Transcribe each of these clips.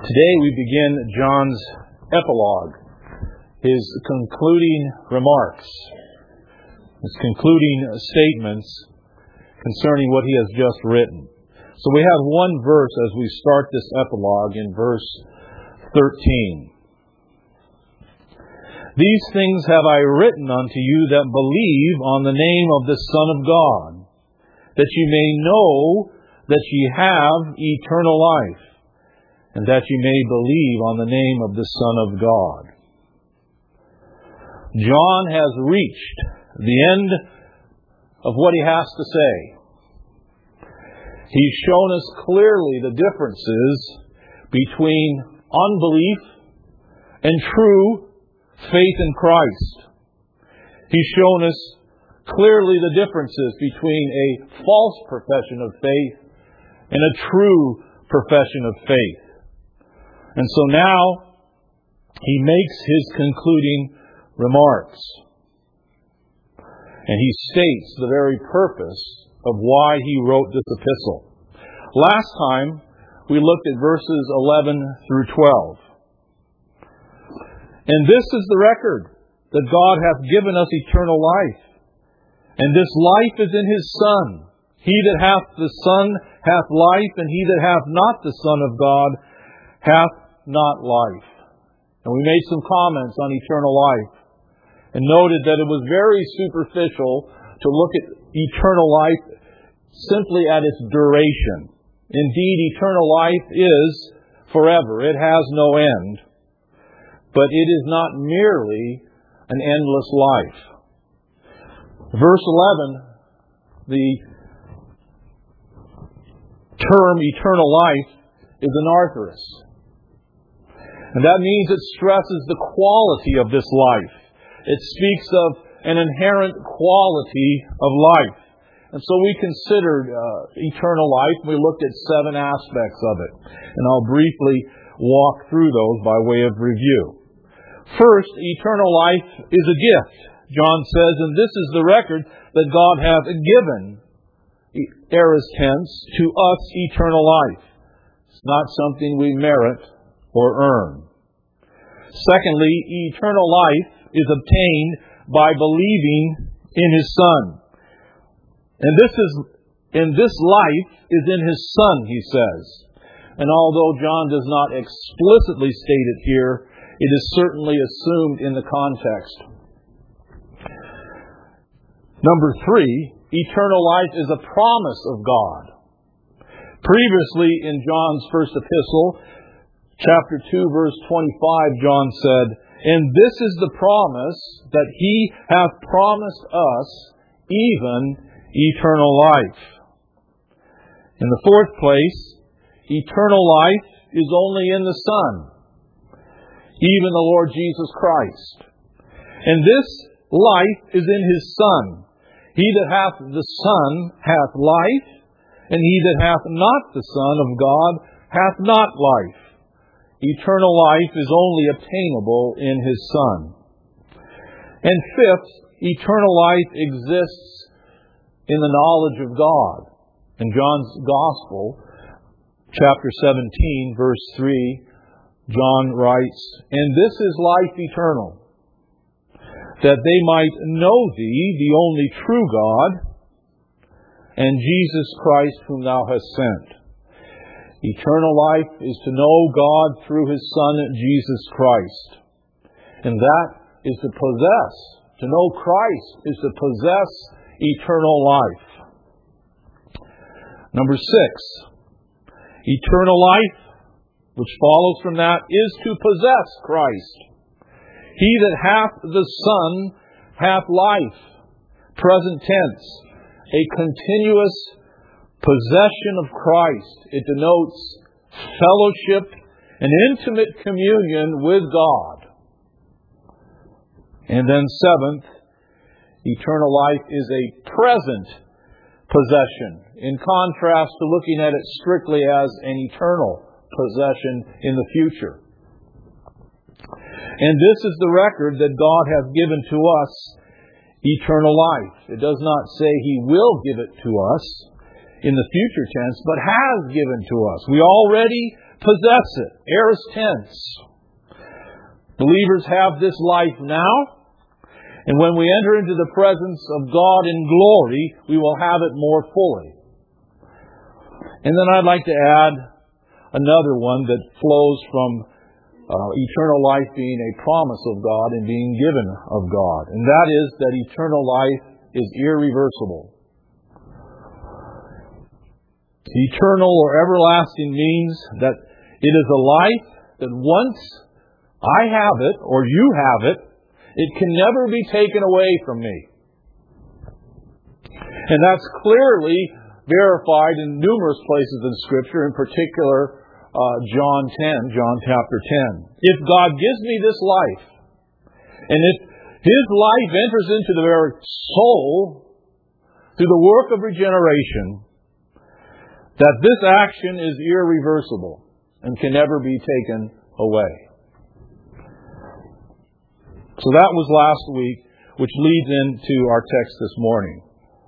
Today we begin John's epilogue, his concluding remarks, his concluding statements concerning what he has just written. So we have one verse as we start this epilogue in verse 13. These things have I written unto you that believe on the name of the Son of God, that ye may know that ye have eternal life, and that ye may believe on the name of the Son of God. John has reached the end of what he has to say. He's shown us clearly the differences between unbelief and true faith in Christ. He's shown us clearly the differences between a false profession of faith and a true profession of faith. And so now he makes his concluding remarks. And he states the very purpose of why he wrote this epistle. Last time we looked at verses 11 through 12. And this is the record, that God hath given us eternal life. And this life is in His Son. He that hath the Son hath life, and he that hath not the Son of God hath not life. And we made some comments on eternal life and noted that it was very superficial to look at eternal life simply at its duration. Indeed, eternal life is forever. It has no end. But it is not merely an endless life. Verse 11, the term eternal life is anarthrous. And that means it stresses the quality of this life. It speaks of an inherent quality of life. And so we considered eternal life. We looked at 7 aspects of it. And I'll briefly walk through those by way of review. First, eternal life is a gift. John says, and this is the record that God hath given, aorist tense, to us eternal life. It's not something we merit or earn. Secondly, eternal life is obtained by believing in His Son. And this life is in His Son, he says. And although John does not explicitly state it here, it is certainly assumed in the context. Number 3, eternal life is a promise of God. Previously in John's first epistle, chapter 2, verse 25, John said, and this is the promise that He hath promised us, even eternal life. In the fourth place, eternal life is only in the Son, even the Lord Jesus Christ. And this life is in His Son. He that hath the Son hath life, and he that hath not the Son of God hath not life. Eternal life is only obtainable in His Son. And fifth, eternal life exists in the knowledge of God. In John's Gospel, chapter 17, verse 3, John writes, and this is life eternal, that they might know Thee, the only true God, and Jesus Christ whom Thou hast sent. Eternal life is to know God through His Son, Jesus Christ. And that is to possess. To know Christ is to possess eternal life. Number 6, eternal life, which follows from that, is to possess Christ. He that hath the Son hath life. Present tense. A continuous possession of Christ. It denotes fellowship and intimate communion with God. And then 7th, eternal life is a present possession, in contrast to looking at it strictly as an eternal possession in the future. And this is the record that God hath given to us eternal life. It does not say He will give it to us in the future tense, but has given to us. We already possess it. Aorist tense. Believers have this life now, and when we enter into the presence of God in glory, we will have it more fully. And then I'd like to add another one that flows from eternal life being a promise of God and being given of God. And that is that eternal life is irreversible. Eternal or everlasting means that it is a life that once I have it or you have it, it can never be taken away from me. And that's clearly verified in numerous places in Scripture, in particular John chapter 10. If God gives me this life, and if His life enters into the very soul through the work of regeneration, that this action is irreversible and can never be taken away. So that was last week, which leads into our text this morning.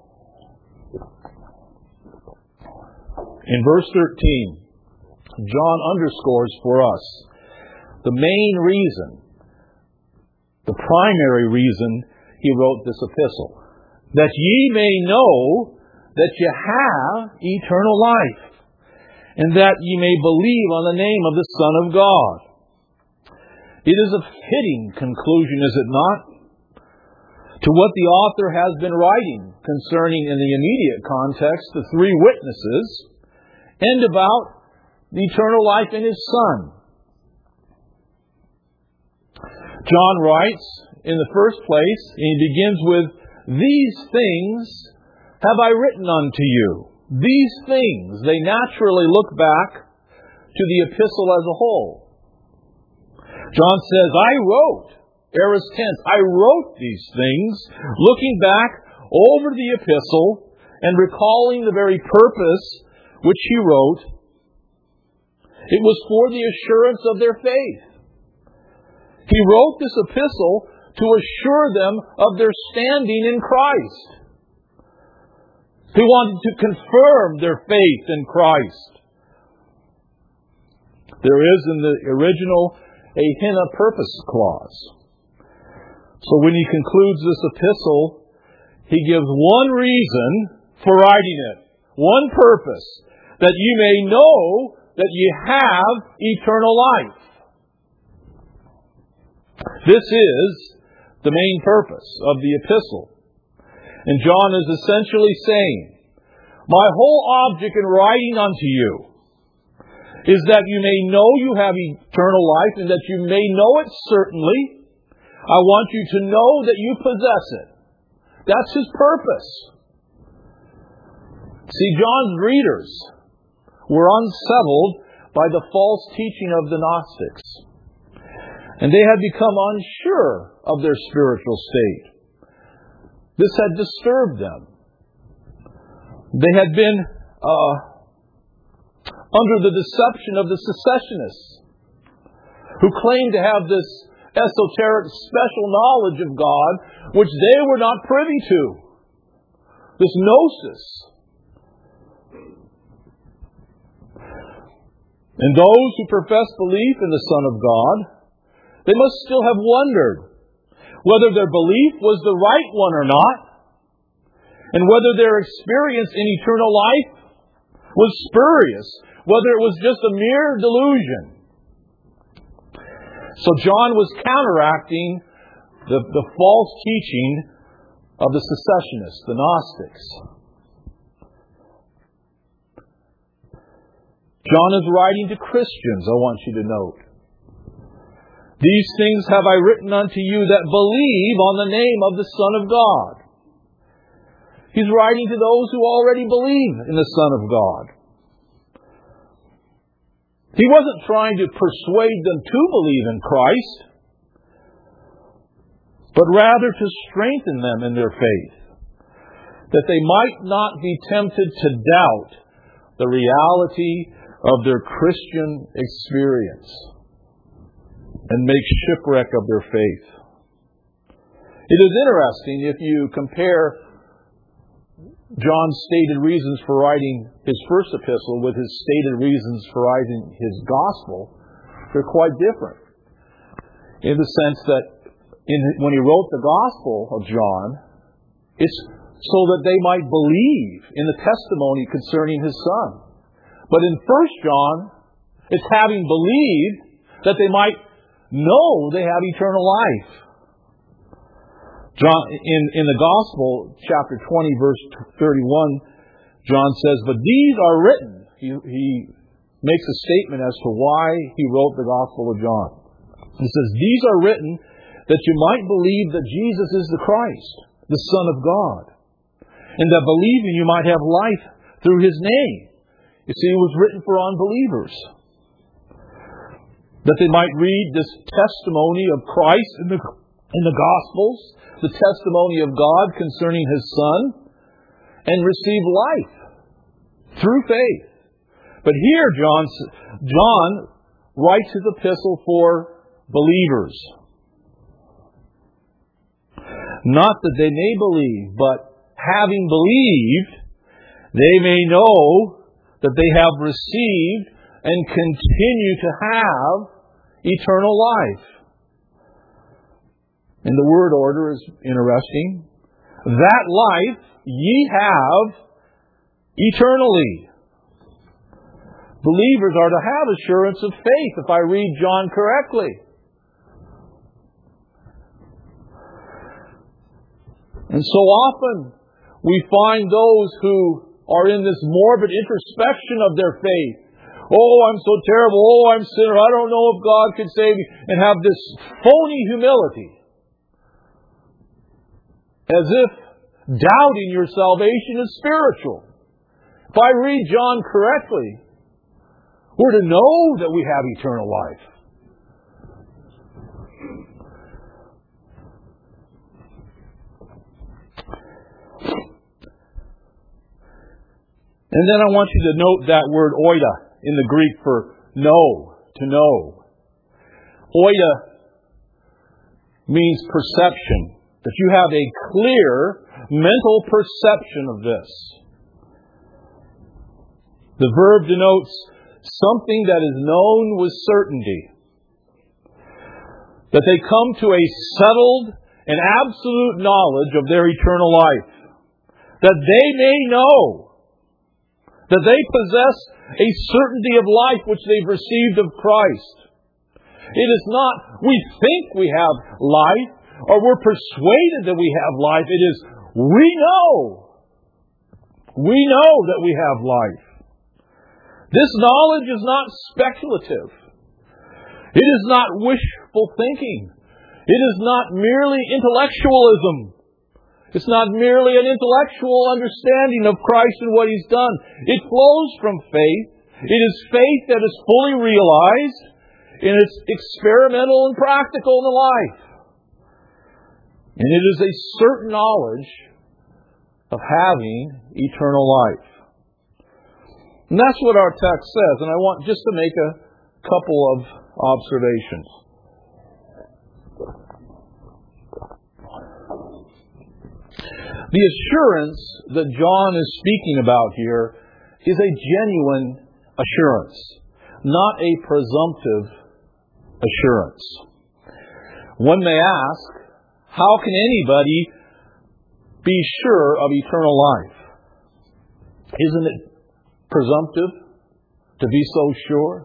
In verse 13, John underscores for us the main reason, the primary reason he wrote this epistle. That ye may know that ye have eternal life, and that ye may believe on the name of the Son of God. It is a fitting conclusion, is it not, to what the author has been writing concerning, in the immediate context, the three witnesses, and about the eternal life in His Son. John writes, in the first place, and he begins with, "These things have I written unto you." These things, they naturally look back to the epistle as a whole. John says, I wrote, aorist tense, I wrote these things, looking back over the epistle and recalling the very purpose which he wrote. It was for the assurance of their faith. He wrote this epistle to assure them of their standing in Christ. He wanted to confirm their faith in Christ. There is in the original a hina purpose clause. So when he concludes this epistle, he gives one reason for writing it. One purpose. That you may know that you have eternal life. This is the main purpose of the epistle. And John is essentially saying, my whole object in writing unto you is that you may know you have eternal life, and that you may know it certainly. I want you to know that you possess it. That's his purpose. See, John's readers were unsettled by the false teaching of the Gnostics. And they had become unsure of their spiritual state. This had disturbed them. They had been under the deception of the secessionists, who claimed to have this esoteric special knowledge of God, which they were not privy to. This gnosis. And those who profess belief in the Son of God, they must still have wondered whether their belief was the right one or not, and whether their experience in eternal life was spurious, whether it was just a mere delusion. So John was counteracting the false teaching of the secessionists, the Gnostics. John is writing to Christians, I want you to note. These things have I written unto you that believe on the name of the Son of God. He's writing to those who already believe in the Son of God. He wasn't trying to persuade them to believe in Christ, but rather to strengthen them in their faith, that they might not be tempted to doubt the reality of their Christian experience and make shipwreck of their faith. It is interesting if you compare John's stated reasons for writing his first epistle with his stated reasons for writing his gospel, they're quite different. In the sense that when he wrote the gospel of John, it's so that they might believe in the testimony concerning his Son. But in 1 John, it's having believed that they might know they have eternal life. John, in the Gospel, chapter 20, verse 31, John says, "But these are written." He makes a statement as to why he wrote the Gospel of John. He says, "These are written that you might believe that Jesus is the Christ, the Son of God, and that believing you might have life through His name." You see, it was written for unbelievers, that they might read this testimony of Christ in the Gospels, the testimony of God concerning His Son, and receive life through faith. But here John writes his epistle for believers. Not that they may believe, but having believed, they may know that they have received and continue to have eternal life. And the word order is interesting. That life ye have eternally. Believers are to have assurance of faith, if I read John correctly. And so often we find those who are in this morbid introspection of their faith. Oh, I'm so terrible. Oh, I'm a sinner. I don't know if God can save me. And have this phony humility. As if doubting your salvation is spiritual. If I read John correctly, we're to know that we have eternal life. And then I want you to note that word oida in the Greek for know, to know. Oida means perception. That you have a clear mental perception of this. The verb denotes something that is known with certainty. That they come to a settled and absolute knowledge of their eternal life. That they may know that they possess a certainty of life which they've received of Christ. It is not we think we have life, or we're persuaded that we have life. It is, we know. We know that we have life. This knowledge is not speculative. It is not wishful thinking. It is not merely intellectualism. It's not merely an intellectual understanding of Christ and what He's done. It flows from faith. It is faith that is fully realized, and it's experimental and practical in the life. And it is a certain knowledge of having eternal life. And that's what our text says. And I want just to make a couple of observations. The assurance that John is speaking about here is a genuine assurance, not a presumptive assurance. One may ask, how can anybody be sure of eternal life? Isn't it presumptive to be so sure?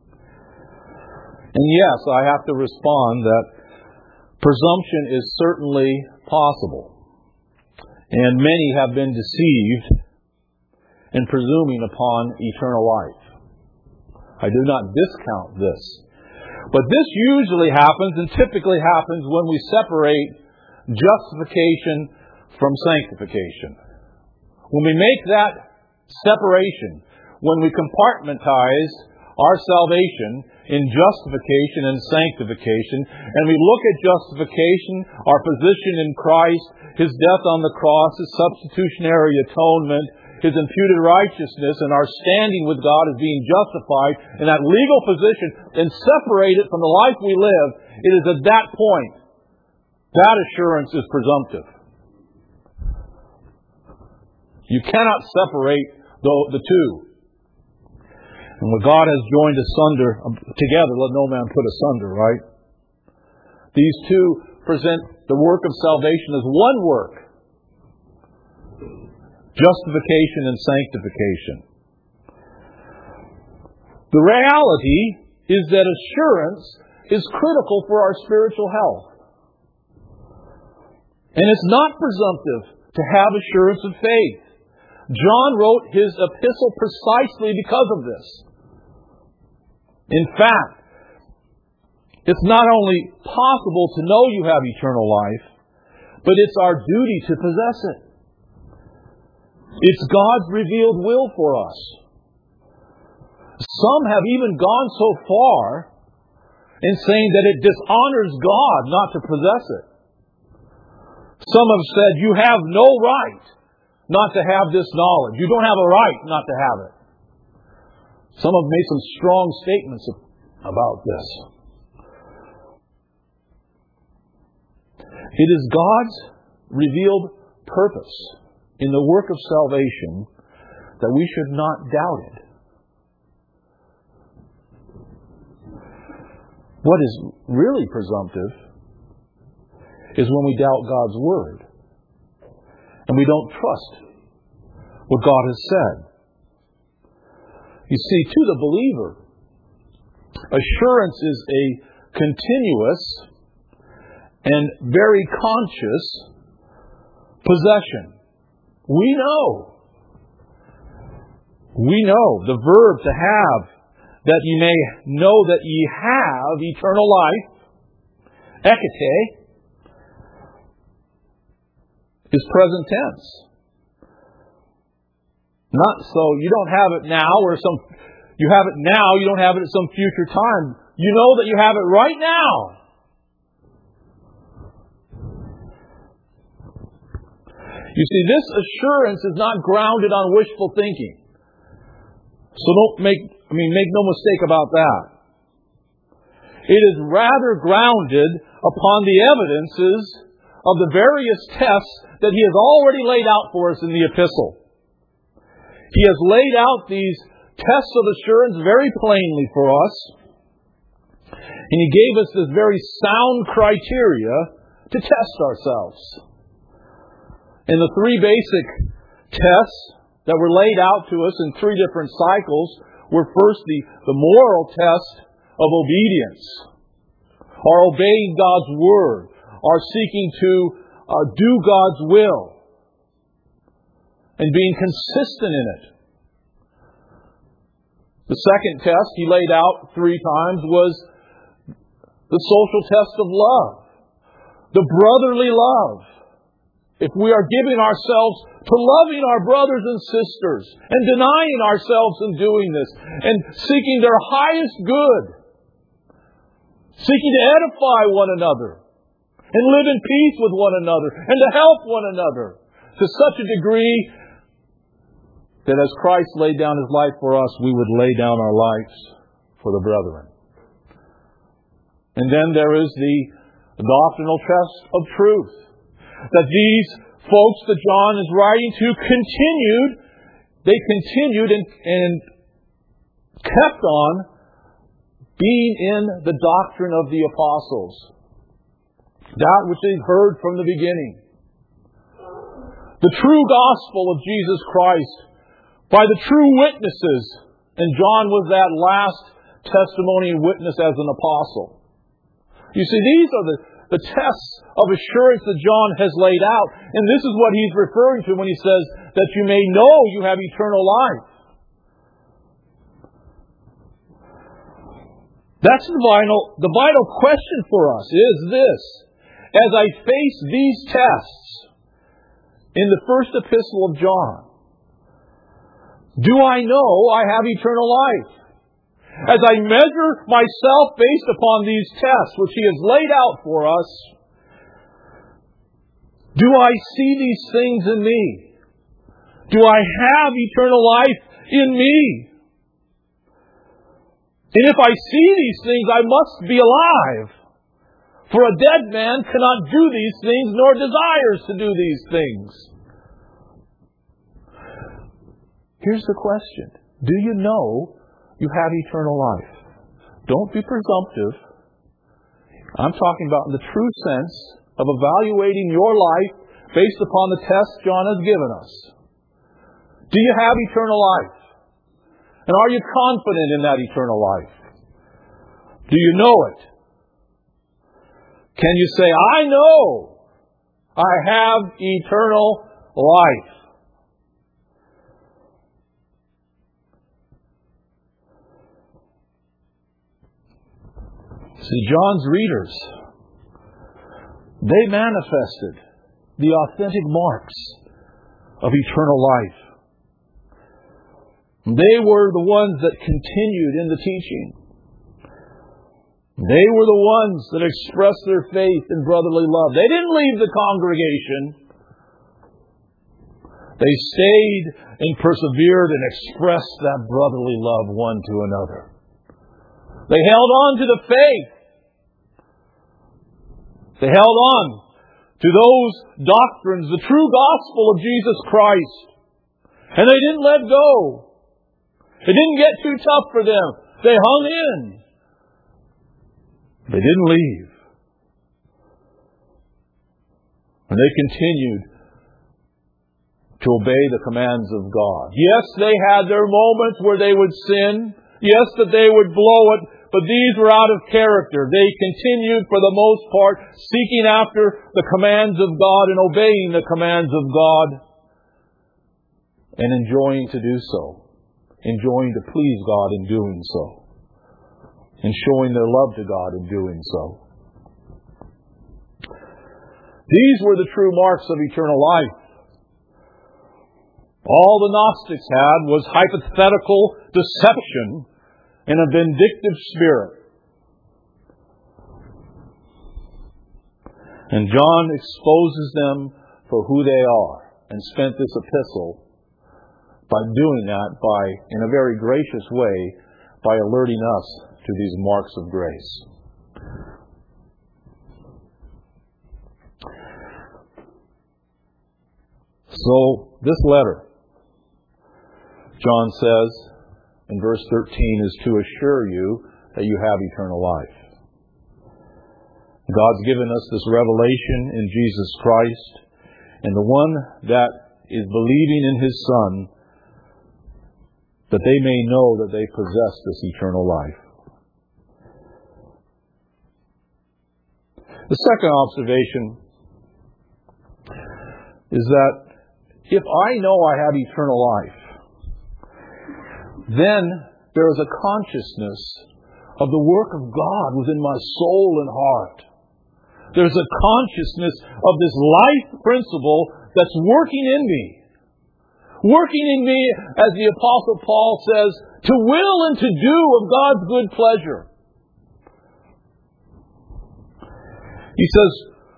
And yes, I have to respond that presumption is certainly possible. And many have been deceived in presuming upon eternal life. I do not discount this. But this usually happens and typically happens when we separate justification from sanctification. When we make that separation, when we compartmentize our salvation in justification and sanctification, and we look at justification, our position in Christ, His death on the cross, His substitutionary atonement, His imputed righteousness, and our standing with God as being justified in that legal position, and separate it from the life we live, it is at that point that assurance is presumptive. You cannot separate the two. And what God has joined together, let no man put asunder, right? These two present the work of salvation as one work. Justification and sanctification. The reality is that assurance is critical for our spiritual health. And it's not presumptive to have assurance of faith. John wrote his epistle precisely because of this. In fact, it's not only possible to know you have eternal life, but it's our duty to possess it. It's God's revealed will for us. Some have even gone so far in saying that it dishonors God not to possess it. Some have said you have no right not to have this knowledge. You don't have a right not to have it. Some have made some strong statements about this. It is God's revealed purpose in the work of salvation that we should not doubt it. What is really presumptive is when we doubt God's Word and we don't trust what God has said. You see, to the believer, assurance is a continuous and very conscious possession. We know the verb to have, that ye may know that ye have eternal life, ekete, is present tense. Not so you don't have it now, you have it now, you don't have it at some future time. You know that you have it right now. You see, this assurance is not grounded on wishful thinking. So make no mistake about that. It is rather grounded upon the evidences of the various tests that he has already laid out for us in the epistle. He has laid out these tests of assurance very plainly for us. And he gave us this very sound criteria to test ourselves. And the three basic tests that were laid out to us in three different cycles were first the moral test of obedience, our obeying God's Word, our seeking to do God's will, and being consistent in it. The second test he laid out 3 times was the social test of love, the brotherly love. If we are giving ourselves to loving our brothers and sisters and denying ourselves in doing this and seeking their highest good, seeking to edify one another and live in peace with one another and to help one another to such a degree that as Christ laid down His life for us, we would lay down our lives for the brethren. And then there is the doctrinal test of truth. That these folks that John is writing to continued and kept on being in the doctrine of the apostles. That which they've heard from the beginning. The true gospel of Jesus Christ by the true witnesses. And John was that last testimony and witness as an apostle. You see, these are the tests of assurance that John has laid out. And this is what he's referring to when he says that you may know you have eternal life. That's the vital question for us is this. As I face these tests in the first epistle of John, do I know I have eternal life? As I measure myself based upon these tests which He has laid out for us, do I see these things in me? Do I have eternal life in me? And if I see these things, I must be alive. For a dead man cannot do these things, nor desires to do these things. Here's the question. Do you know you have eternal life? Don't be presumptive. I'm talking about in the true sense of evaluating your life based upon the test John has given us. Do you have eternal life? And are you confident in that eternal life? Do you know it? Can you say, I know I have eternal life? See, John's readers, they manifested the authentic marks of eternal life. They were the ones that continued in the teaching. They were the ones that expressed their faith in brotherly love. They didn't leave the congregation. They stayed and persevered and expressed that brotherly love one to another. They held on to the faith. They held on to those doctrines, the true gospel of Jesus Christ. And they didn't let go. It didn't get too tough for them. They hung in. They didn't leave. And they continued to obey the commands of God. Yes, they had their moments where they would sin. Yes, that they would blow it. But these were out of character. They continued, for the most part, seeking after the commands of God and obeying the commands of God. And enjoying to do so. Enjoying to please God in doing so. And showing their love to God in doing so. These were the true marks of eternal life. All the Gnostics had was hypothetical deception and a vindictive spirit. And John exposes them for who they are and spent this epistle by doing that in a very gracious way, by alerting us to these marks of grace. So, this letter, John says in verse 13, is to assure you that you have eternal life. God's given us this revelation in Jesus Christ, and the one that is believing in His Son, that they may know that they possess this eternal life. The second observation is that if I know I have eternal life, then there is a consciousness of the work of God within my soul and heart. There's a consciousness of this life principle that's working in me. Working in me, as the Apostle Paul says, to will and to do of God's good pleasure. He says,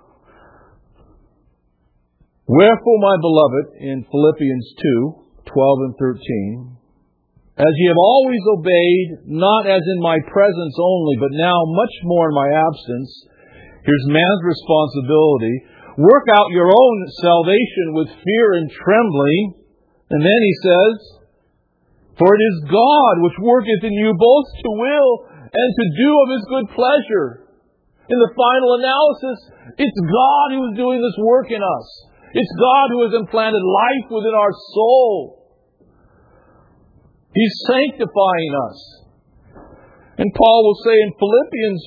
wherefore, my beloved, in Philippians 2:12 and 13, as ye have always obeyed, not as in my presence only, but now much more in my absence, here's man's responsibility, work out your own salvation with fear and trembling. And then he says, for it is God which worketh in you both to will and to do of His good pleasure. In the final analysis, it's God who is doing this work in us. It's God who has implanted life within our soul. He's sanctifying us. And Paul will say in Philippians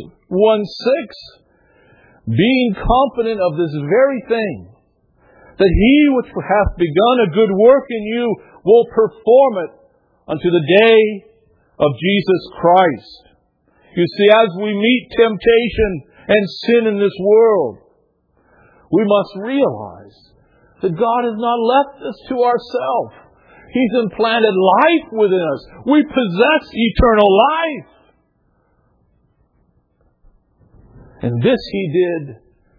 1:6, being confident of this very thing, that He which hath begun a good work in you will perform it unto the day of Jesus Christ. You see, as we meet temptation and sin in this world, we must realize that God has not left us to ourselves. He's implanted life within us. We possess eternal life. And this He did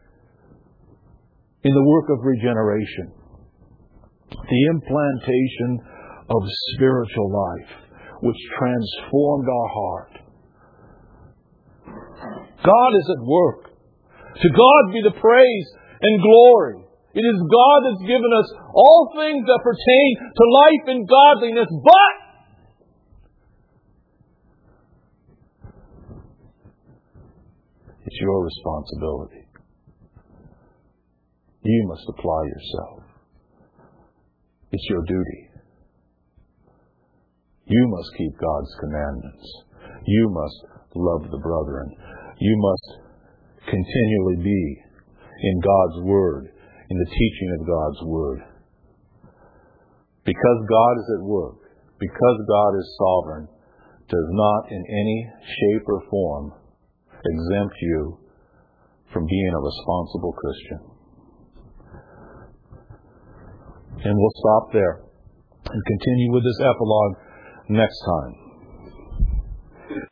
in the work of regeneration. The implantation of spiritual life, which transformed our heart. God is at work. To God be the praise and glory It is God that's given us all things that pertain to life and godliness, but it's your responsibility. You must apply yourself. It's your duty. You must keep God's commandments. You must love the brethren. You must continually be in God's Word, in the teaching of God's Word. Because God is at work, because God is sovereign, does not in any shape or form exempt you from being a responsible Christian. And we'll stop there and continue with this epilogue next time.